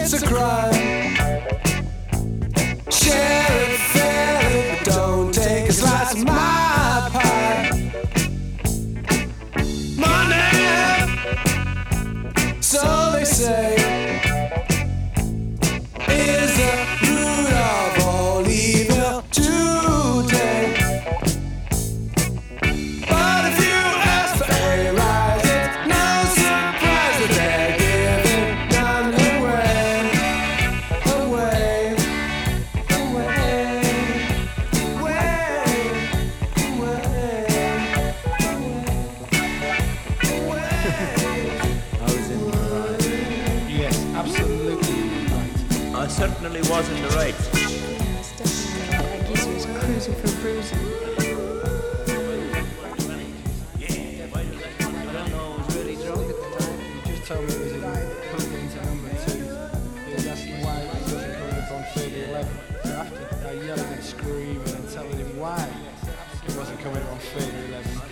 it's a crime. Share it fairly, but don't take a slice of my pie. Money, so they say, is the root of all evil today. But if you ask for a rise, it's no surprise that they're giving none away, away, I was in the right. Yes, absolutely right. I certainly was in the right. Yes, definitely. Like he was cruising for bruising. I don't know, I was really drunk at the time. He just told me it was in Hooligan to number 2. He was asking why he wasn't coming up on 30-11. So after I yelling and screaming and telling him why he wasn't coming up on 30-11,